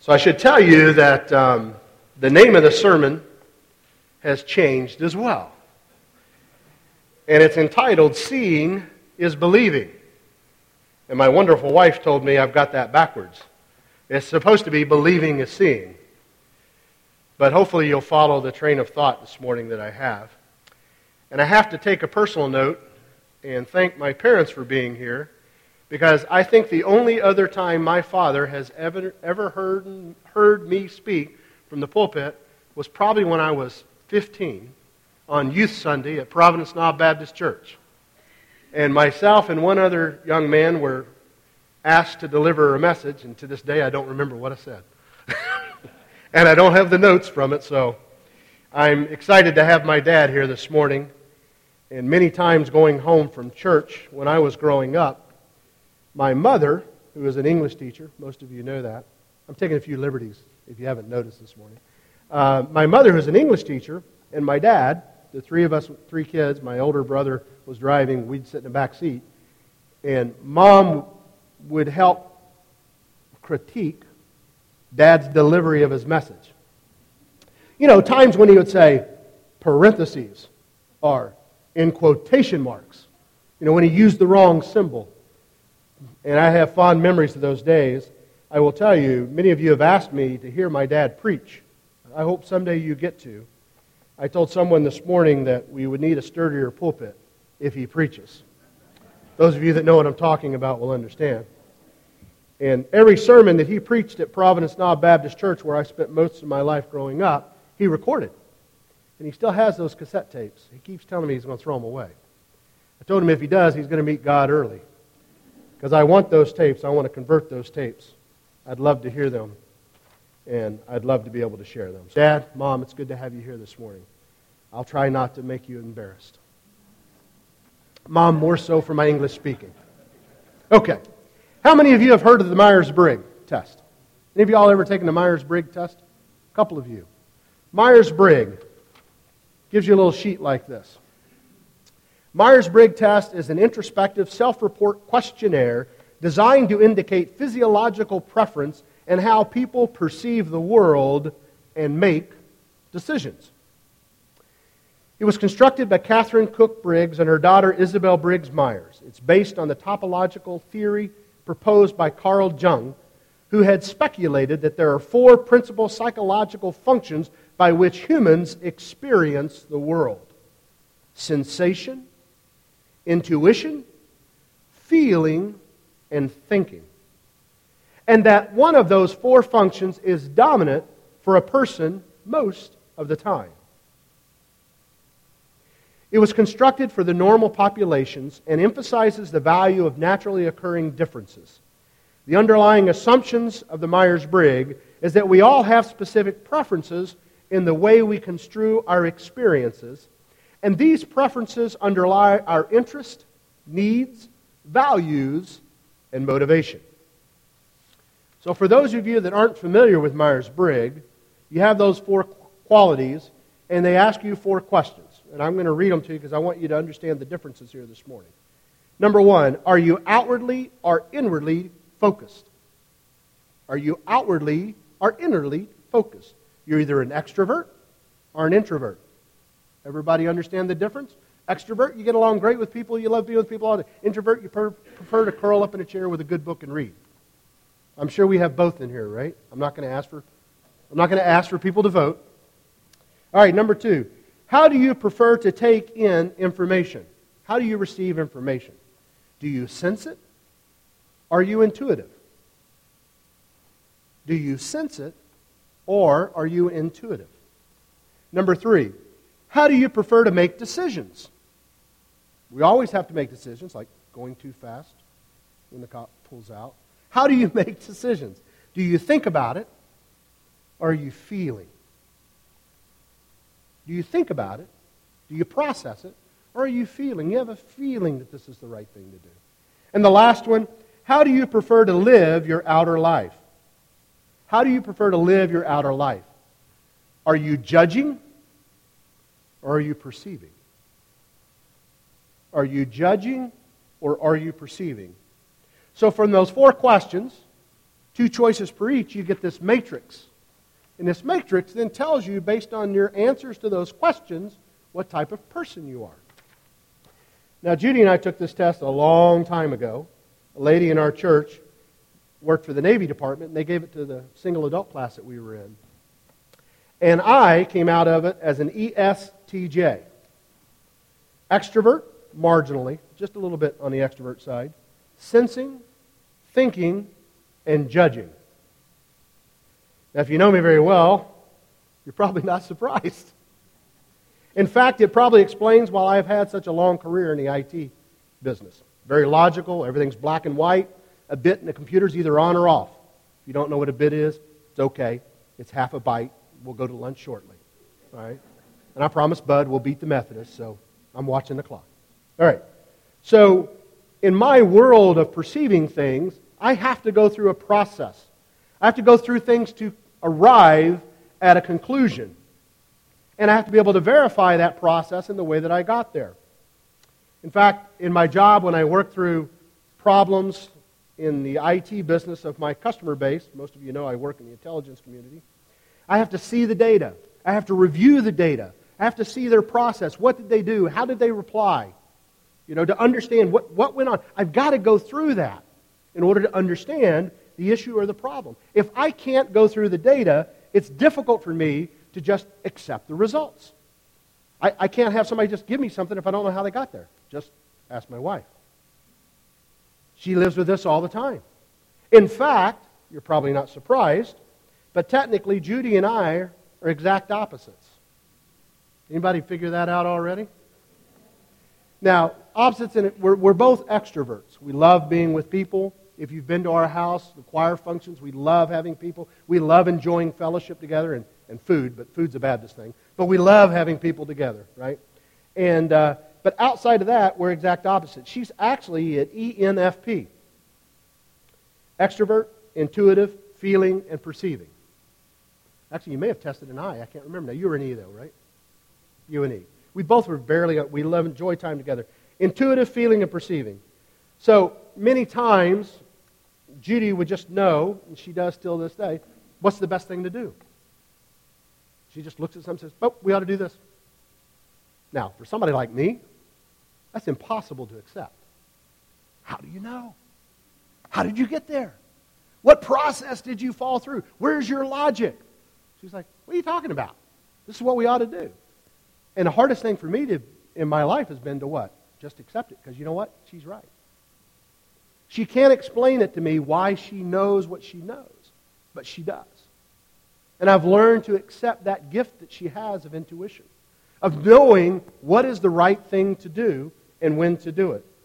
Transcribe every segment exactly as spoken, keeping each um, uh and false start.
So I should tell you that um, the name of the sermon has changed as well. And it's entitled, Seeing is Believing. And my wonderful wife told me I've got that backwards. It's supposed to be Believing is Seeing. But hopefully you'll follow the train of thought this morning that I have. And I have to take a personal note and thank my parents for being here, because I think the only other time my father has ever, ever heard, heard me speak from the pulpit was probably when I was fifteen on Youth Sunday at Providence Knob Baptist Church. And myself and one other young man were asked to deliver a message, and to this day I don't remember what I said. And I don't have the notes from it, so I'm excited to have my dad here this morning. And many times going home from church when I was growing up, my mother, who was an English teacher, most of you know that. I'm taking a few liberties if you haven't noticed this morning. Uh, my mother, who's an English teacher, and my dad, the three of us, three kids, my older brother was driving, we'd sit in the back seat, and Mom would help critique Dad's delivery of his message. You know, times when he would say, parentheses, or in quotation marks, you know, when he used the wrong symbol. And I have fond memories of those days. I will tell you, many of you have asked me to hear my dad preach. I hope someday you get to. I told someone this morning that we would need a sturdier pulpit if he preaches. Those of you that know what I'm talking about will understand. And every sermon that he preached at Providence Knob Baptist Church, where I spent most of my life growing up, he recorded. And he still has those cassette tapes. He keeps telling me he's going to throw them away. I told him if he does, he's going to meet God early. Because I want those tapes. I want to convert those tapes. I'd love to hear them. And I'd love to be able to share them. Dad, Mom, it's good to have you here this morning. I'll try not to make you embarrassed. Mom, more so for my English speaking. Okay. How many of you have heard of the Myers-Briggs test? Any of you all ever taken the Myers-Briggs test? A couple of you. Myers-Briggs gives you a little sheet like this. Myers-Briggs test is an introspective self-report questionnaire designed to indicate physiological preference and how people perceive the world and make decisions. It was constructed by Catherine Cook Briggs and her daughter Isabel Briggs Myers. It's based on the topological theory proposed by Carl Jung, who had speculated that there are four principal psychological functions by which humans experience the world: sensation, intuition, feeling, and thinking. And that one of those four functions is dominant for a person most of the time. It was constructed for the normal populations and emphasizes the value of naturally occurring differences. The underlying assumptions of the Myers-Briggs is that we all have specific preferences in the way we construe our experiences, and these preferences underlie our interest, needs, values, and motivation. So for those of you that aren't familiar with Myers-Briggs, you have those four qualities, and they ask you four questions. And I'm going to read them to you because I want you to understand the differences here this morning. Number one, are you outwardly or inwardly focused? Are you outwardly or inwardly focused? You're either an extrovert or an introvert. Everybody understand the difference? Extrovert, you get along great with people, you love being with people all day. Introvert, you prefer to curl up in a chair with a good book and read. I'm sure we have both in here, right? I'm not going to ask for I'm not going to ask for people to vote. All right, number two. How do you prefer to take in information? How do you receive information? Do you sense it? Are you intuitive? Do you sense it, or are you intuitive? Number three, how do you prefer to make decisions? We always have to make decisions, like going too fast when the cop pulls out. How do you make decisions? Do you think about it, or are you feeling? Do you think about it? Do you process it? Or are you feeling? You have a feeling that this is the right thing to do. And the last one, how do you prefer to live your outer life? How do you prefer to live your outer life? Are you judging or are you perceiving? Are you judging or are you perceiving? So from those four questions, two choices per each, you get this matrix. And this matrix then tells you, based on your answers to those questions, what type of person you are. Now, Judy and I took this test a long time ago. A lady in our church worked for the Navy Department, and they gave it to the single adult class that we were in. And I came out of it as an E S T J. Extrovert, marginally, just a little bit on the extrovert side. Sensing, thinking, and judging. Now, if you know me very well, you're probably not surprised. In fact, it probably explains why I've had such a long career in the I T business. Very logical, everything's black and white. A bit in the computer's either on or off. If you don't know what a bit is, it's okay. It's half a byte. We'll go to lunch shortly. All right? And I promise Bud will beat the Methodists, so I'm watching the clock. All right. So, in my world of perceiving things, I have to go through a process. I have to go through things to arrive at a conclusion. And I have to be able to verify that process in the way that I got there. In fact, in my job, when I work through problems in the I T business of my customer base, most of you know I work in the intelligence community, I have to see the data. I have to review the data. I have to see their process. What did they do? How did they reply? You know, to understand what, what went on. I've got to go through that in order to understand the issue or the problem. If I can't go through the data, it's difficult for me to just accept the results. I, I can't have somebody just give me something if I don't know how they got there. Just ask my wife. She lives with this all the time. In fact, you're probably not surprised, but technically Judy and I are exact opposites. Anybody figure that out already? Now, opposites in it, we're, we're both extroverts. We love being with people. If you've been to our house, the choir functions, we love having people. We love enjoying fellowship together and, and food, but food's a Baptist thing. But we love having people together, right? And uh, but outside of that, we're exact opposites. She's actually at E N F P. Extrovert, intuitive, feeling, and perceiving. Actually, you may have tested an I. I can't remember now. You were an E, though, right? You and E. We both were barely, we love, enjoy time together. Intuitive, feeling, and perceiving. So, many times, Judy would just know, and she does till this day, what's the best thing to do? She just looks at something and says, oh, we ought to do this. Now, for somebody like me, that's impossible to accept. How do you know? How did you get there? What process did you fall through? Where's your logic? She's like, what are you talking about? This is what we ought to do. And the hardest thing for me to in my life has been to what? Just accept it, because you know what? She's right. She can't explain it to me why she knows what she knows, but she does. And I've learned to accept that gift that she has of intuition, of knowing what is the right thing to do and when to do it.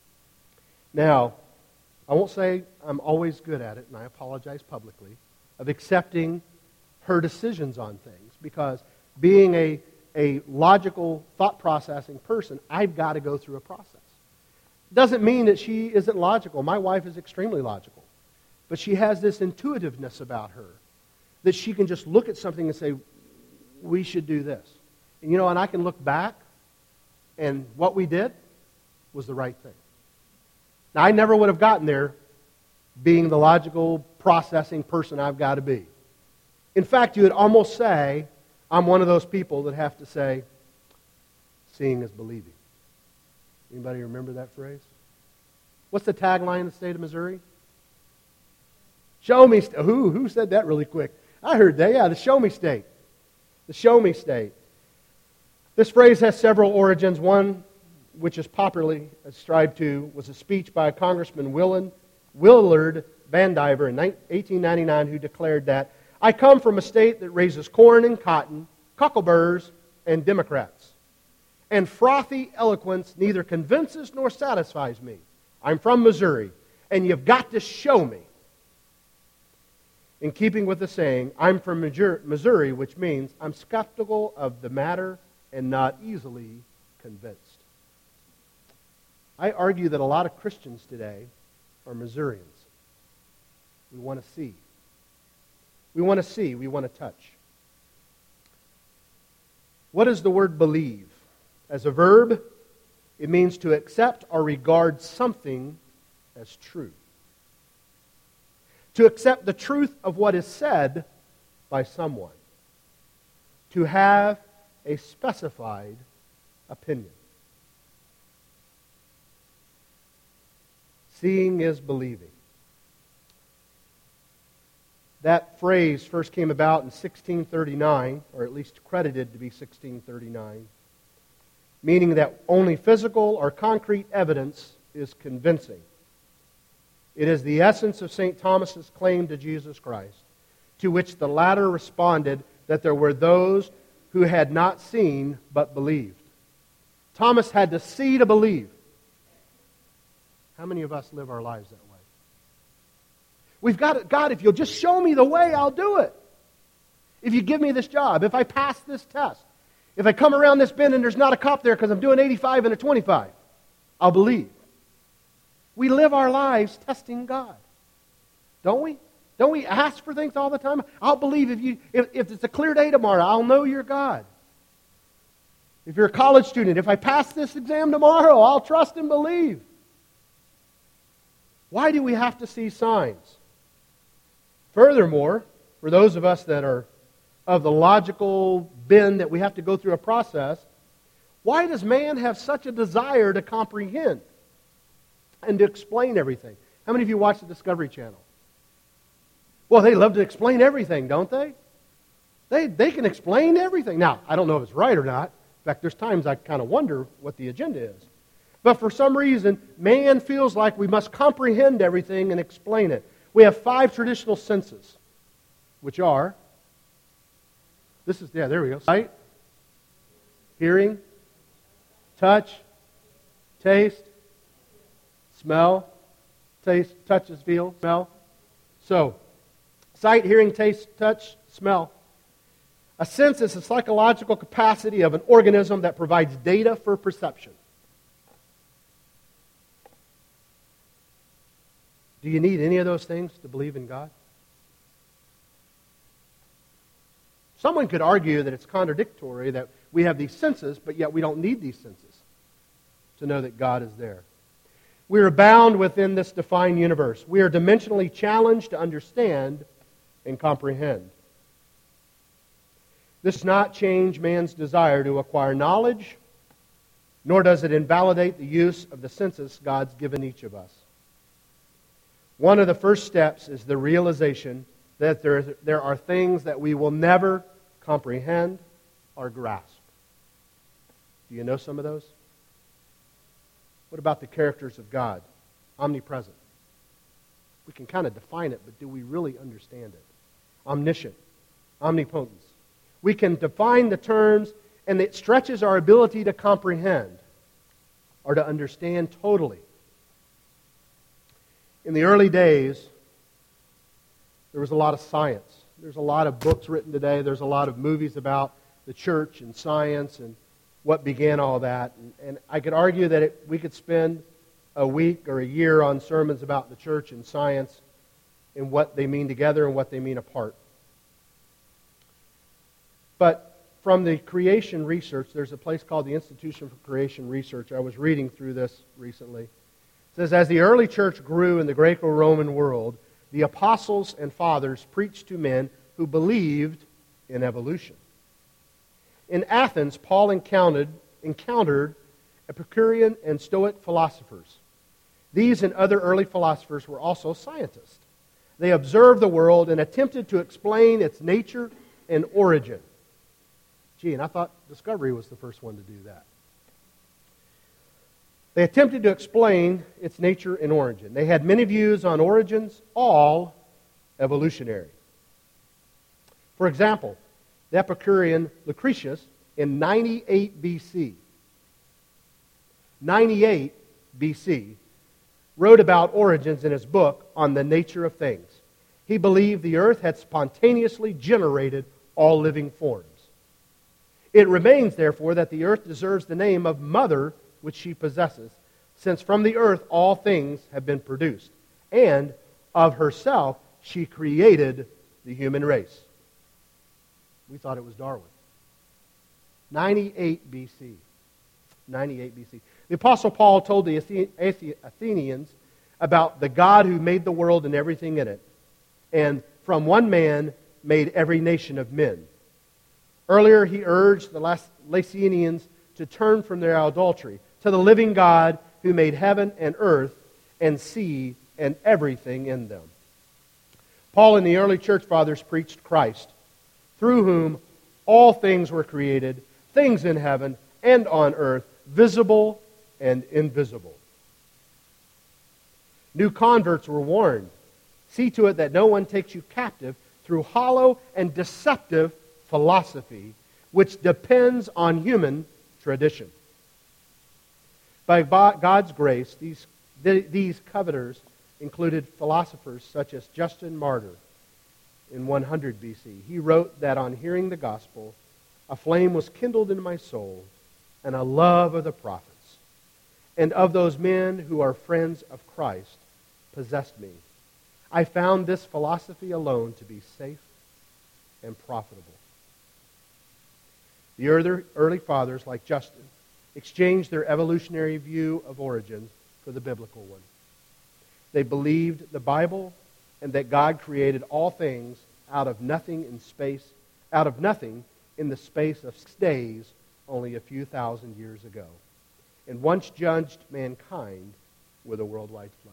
Now, I won't say I'm always good at it, and I apologize publicly, of accepting her decisions on things, because being a, a logical, thought-processing person, I've got to go through a process. Doesn't mean that she isn't logical. My wife is extremely logical. But she has this intuitiveness about her that she can just look at something and say, we should do this. And you know, and I can look back, and what we did was the right thing. Now, I never would have gotten there being the logical, processing person I've got to be. In fact, you would almost say, I'm one of those people that have to say, seeing is believing. Anybody remember that phrase? What's the tagline in the state of Missouri? Show me state. Who, who said that really quick? I heard that. Yeah, the show me state. The show me state. This phrase has several origins. One, which is popularly ascribed to, was a speech by Congressman Willard, Willard Vandiver in eighteen ninety-nine, who declared that, I come from a state that raises corn and cotton, cockleburrs, and Democrats. And frothy eloquence neither convinces nor satisfies me. I'm from Missouri, and you've got to show me. In keeping with the saying, I'm from Missouri, which means I'm skeptical of the matter and not easily convinced. I argue that a lot of Christians today are Missourians. We want to see. We want to see. We want to touch. What does the word believe? As a verb, it means to accept or regard something as true. To accept the truth of what is said by someone. To have a specified opinion. Seeing is believing. That phrase first came about in sixteen thirty-nine, or at least credited to be sixteen thirty-nine, meaning that only physical or concrete evidence is convincing. It is the essence of Saint Thomas's claim to Jesus Christ, to which the latter responded that there were those who had not seen but believed. Thomas had to see to believe. How many of us live our lives that way? We've got it. God, if you'll just show me the way, I'll do it. If you give me this job, if I pass this test, if I come around this bend and there's not a cop there because I'm doing eighty-five and a twenty-five, I'll believe. We live our lives testing God. Don't we? Don't we ask for things all the time? I'll believe if you if, if it's a clear day tomorrow, I'll know you're God. If you're a college student, if I pass this exam tomorrow, I'll trust and believe. Why do we have to see signs? Furthermore, for those of us that are of the logical bend that we have to go through a process, why does man have such a desire to comprehend and to explain everything? How many of you watch the Discovery Channel? Well, they love to explain everything, don't they? They, they can explain everything. Now, I don't know if it's right or not. In fact, there's times I kind of wonder what the agenda is. But for some reason, man feels like we must comprehend everything and explain it. We have five traditional senses, which are, this is, yeah, there we go. Sight, hearing, touch, taste, smell, taste, touch is feel, smell. So, sight, hearing, taste, touch, smell. A sense is a psychological capacity of an organism that provides data for perception. Do you need any of those things to believe in God? Someone could argue that it's contradictory that we have these senses, but yet we don't need these senses to know that God is there. We are bound within this defined universe. We are dimensionally challenged to understand and comprehend. This does not change man's desire to acquire knowledge, nor does it invalidate the use of the senses God's given each of us. One of the first steps is the realization that there, there are things that we will never comprehend or grasp. Do you know some of those? What about the characters of God? Omnipresent. We can kind of define it, but do we really understand it? Omniscient. Omnipotence. We can define the terms, and it stretches our ability to comprehend or to understand totally. In the early days, there was a lot of science. There's a lot of books written today. There's a lot of movies about the church and science and what began all that. And, and I could argue that it, we could spend a week or a year on sermons about the church and science and what they mean together and what they mean apart. But from the creation research, there's a place called the Institution for Creation Research. I was reading through this recently. It says, as the early church grew in the Greco-Roman world, the apostles and fathers preached to men who believed in evolution. In Athens, Paul encountered, encountered Epicurean and Stoic philosophers. These and other early philosophers were also scientists. They observed the world and attempted to explain its nature and origin. Gee, and I thought Discovery was the first one to do that. They attempted to explain its nature and origin. They had many views on origins, all evolutionary. For example, the Epicurean Lucretius in ninety-eight B C, ninety-eight B C, wrote about origins in his book on the nature of things. He believed the earth had spontaneously generated all living forms. It remains, therefore, that the earth deserves the name of mother which she possesses, since from the earth all things have been produced, and of herself she created the human race. We thought it was Darwin. ninety-eight B C. ninety-eight B C. The Apostle Paul told the Athenians about the God who made the world and everything in it. and from one man made every nation of men. Earlier, he urged the Laodiceans to turn from their idolatry to the living God who made heaven and earth and sea and everything in them. Paul and the early church fathers preached Christ, through whom all things were created, things in heaven and on earth, visible and invisible. New converts were warned, see to it that no one takes you captive through hollow and deceptive philosophy, which depends on human tradition. By God's grace, these, these coveters included philosophers such as Justin Martyr in one hundred B C. He wrote that on hearing the gospel, a flame was kindled in my soul, and a love of the prophets, and of those men who are friends of Christ, possessed me. I found this philosophy alone to be safe and profitable. The early, early fathers, like Justin, exchanged their evolutionary view of origin for the biblical one. They believed the Bible and that God created all things out of nothing in space, out of nothing in the space of six days only a few thousand years ago, and once judged mankind with a worldwide flood.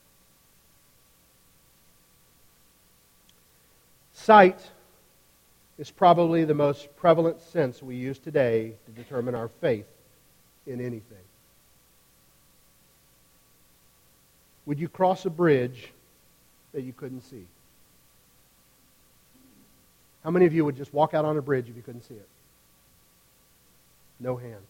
Sight is probably the most prevalent sense we use today to determine our faith in anything. Would you cross a bridge that you couldn't see? How many of you would just walk out on a bridge if you couldn't see it? No hands.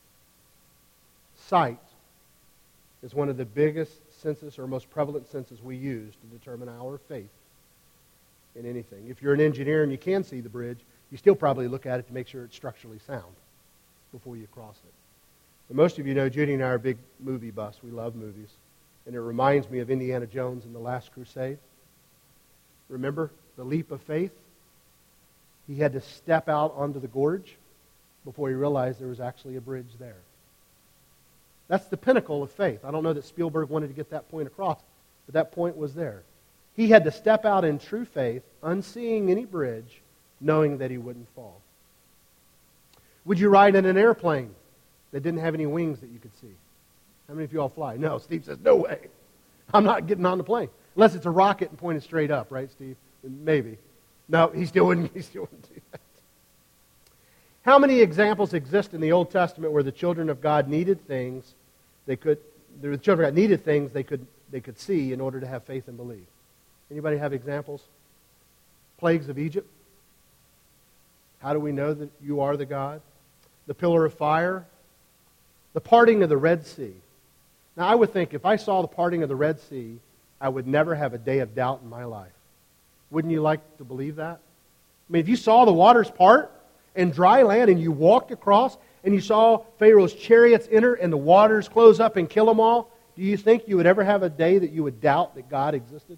Sight is one of the biggest senses or most prevalent senses we use to determine our faith in anything. If you're an engineer and you can see the bridge, you still probably look at it to make sure it's structurally sound before you cross it. But most of you know Judy and I are big movie buffs. We love movies. And it reminds me of Indiana Jones and the Last Crusade. Remember the leap of faith? He had to step out onto the gorge before he realized there was actually a bridge there. That's the pinnacle of faith. I don't know that Spielberg wanted to get that point across, but that point was there. He had to step out in true faith, unseeing any bridge, knowing that he wouldn't fall. Would you ride in an airplane that didn't have any wings that you could see? How many of you all fly? No, Steve says, no way. I'm not getting on the plane. Unless it's a rocket and pointed straight up, right, Steve? Maybe. No, he still wouldn't, he still wouldn't do that. How many examples exist in the Old Testament where the children of God needed things they could, the children of God needed things they could, they could see in order to have faith and believe? Anybody have examples? Plagues of Egypt. How do we know that you are the God? The pillar of fire. The parting of the Red Sea. Now, I would think if I saw the parting of the Red Sea, I would never have a day of doubt in my life. Wouldn't you like to believe that? I mean, if you saw the waters part and dry land and you walked across and you saw Pharaoh's chariots enter and the waters close up and kill them all, do you think you would ever have a day that you would doubt that God existed?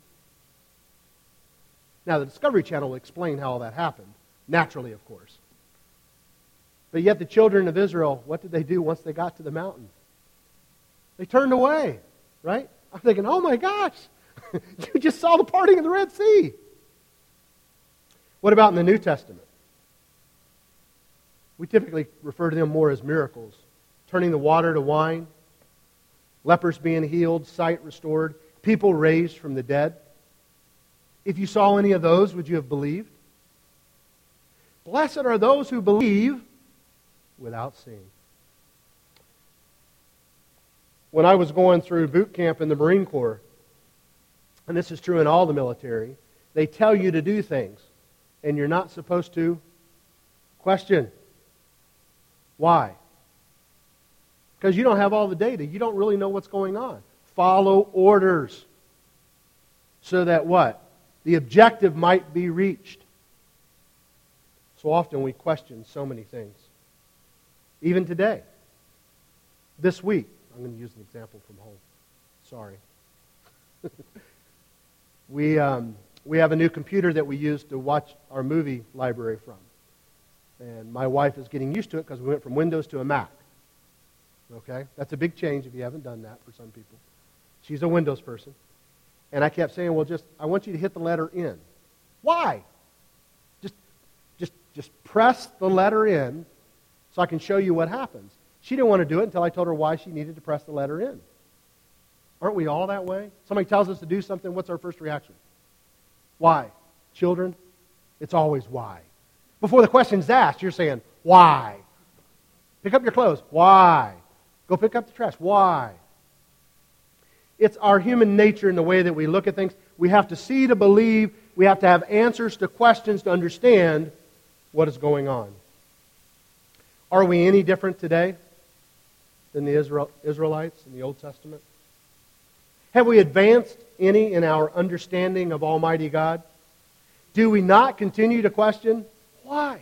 Now, the Discovery Channel will explain how all that happened. Naturally, of course. But yet the children of Israel, what did they do once they got to the mountain? They turned away, right? I'm thinking, oh my gosh, you just saw the parting of the Red Sea. What about in the New Testament? We typically refer to them more as miracles. Turning the water to wine, lepers being healed, sight restored, people raised from the dead. If you saw any of those, would you have believed? Blessed are those who believe without seeing. When I was going through boot camp in the Marine Corps, and this is true in all the military, they tell you to do things, and you're not supposed to question. Why? Because you don't have all the data. You don't really know what's going on. Follow orders. So that what? The objective might be reached. So often we question so many things. Even today. This week. I'm going to use an example from home. Sorry. we, um, we have a new computer that we use to watch our movie library from. And my wife is getting used to it because we went from Windows to a Mac. Okay? That's a big change if you haven't done that for some people. She's a Windows person. And I kept saying, well, just, I want you to hit the letter N. Why? Just, just, just press the letter N so I can show you what happens. She didn't want to do it until I told her why she needed to press the letter N. Aren't we all that way? Somebody tells us to do something, what's our first reaction? Why? Children, it's always why. Before the question's asked, you're saying, why? Pick up your clothes. Why? Go pick up the trash. Why? It's our human nature in the way that we look at things. We have to see to believe. We have to have answers to questions to understand what is going on. Are we any different today than the Israel, Israelites in the Old Testament? Have we advanced any in our understanding of Almighty God? Do we not continue to question why?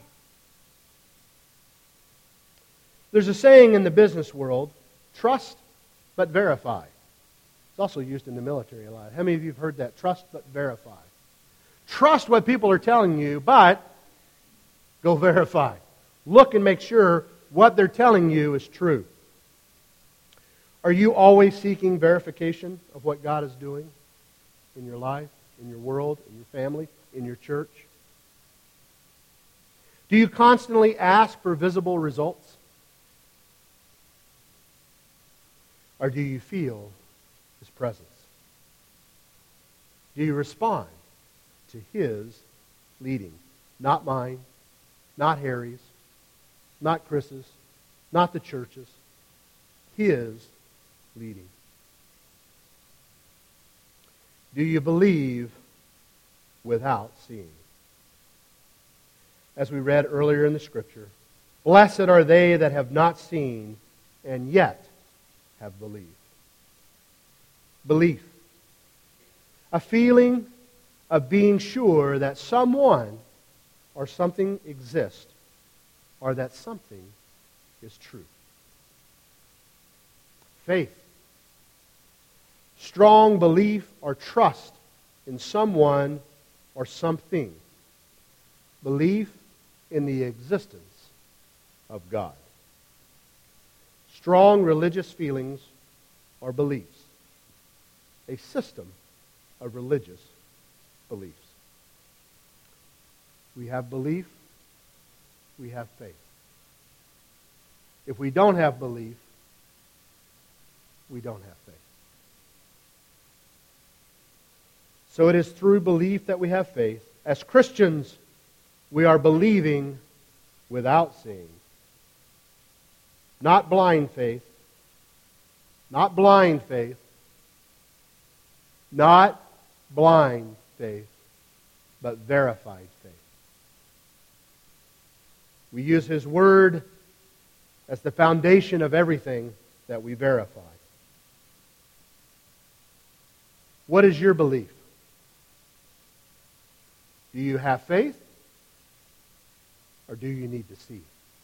There's a saying in the business world, trust but verify. It's also used in the military a lot. How many of you have heard that? Trust but verify. Trust what people are telling you, but go verify. Look and make sure what they're telling you is true. Are you always seeking verification of what God is doing in your life, in your world, in your family, in your church? Do you constantly ask for visible results? Or do you feel His presence? Do you respond to His leading? Not mine, not Harry's, not Chris's, not the church's. His leading. Do you believe without seeing? As we read earlier in the Scripture, blessed are they that have not seen and yet have believed. Belief. A feeling of being sure that someone or something exists or that something is true. Faith. Strong belief or trust in someone or something. Belief in the existence of God. Strong religious feelings or beliefs. A system of religious beliefs. We have belief, we have faith. If we don't have belief, we don't have faith. So it is through belief that we have faith. As Christians, we are believing without seeing. Not blind faith. Not blind faith. Not blind faith, but verified faith. We use His Word as the foundation of everything that we verify. What is your belief? Do you have faith? Or do you need to see?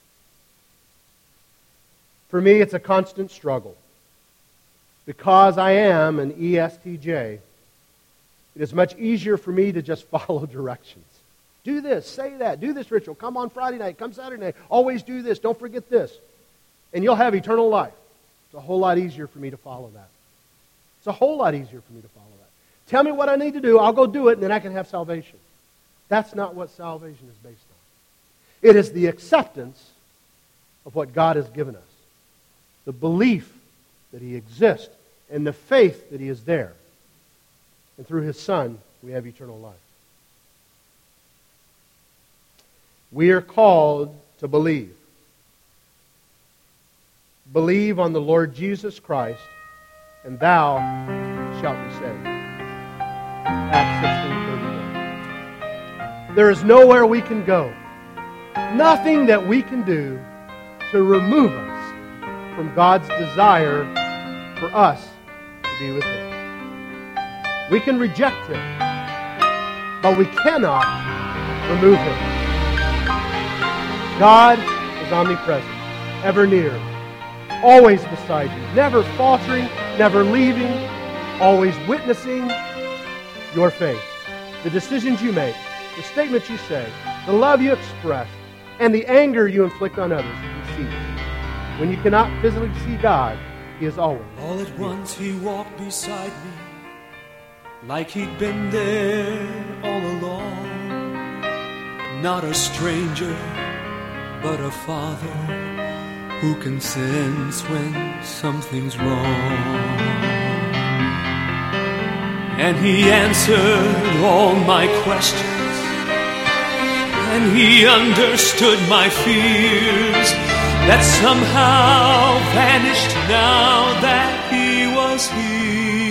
For me, it's a constant struggle. Because I am an E S T J, it is much easier for me to just follow directions. Do this, say that, do this ritual, come on Friday night, come Saturday night, always do this, don't forget this. And you'll have eternal life. It's a whole lot easier for me to follow that. It's a whole lot easier for me to follow that. Tell me what I need to do, I'll go do it, and then I can have salvation. That's not what salvation is based on. It is the acceptance of what God has given us. The belief that He exists and the faith that He is there. And through His Son, we have eternal life. We are called to believe. Believe on the Lord Jesus Christ, and thou shalt be saved. Acts sixteen thirty-one. There is nowhere we can go. Nothing that we can do to remove us from God's desire for us to be with Him. We can reject Him, but we cannot remove Him. God is omnipresent, ever near, always beside you, never faltering, never leaving, always witnessing your faith, the decisions you make, the statements you say, the love you express, and the anger you inflict on others. He sees. When you cannot physically see God, He is always. All at once He walked beside me, like he'd been there all along. Not a stranger, but a father who can sense when something's wrong. And he answered all my questions, and he understood my fears that somehow vanished now that he was here.